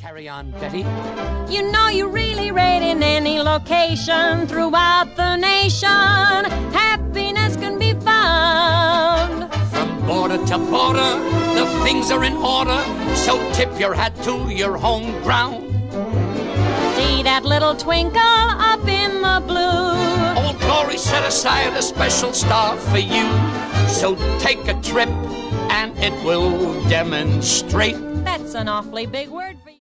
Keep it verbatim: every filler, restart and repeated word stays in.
Carry on, Betty. You know you really rate in any location throughout the nation. Happiness can be found from border to border. The things are in order, so tip your hat to your home ground. See that little twinkle up in the blue? Old Glory set aside a special star for you. So take a trip and it will demonstrate. That's an awfully big word for you.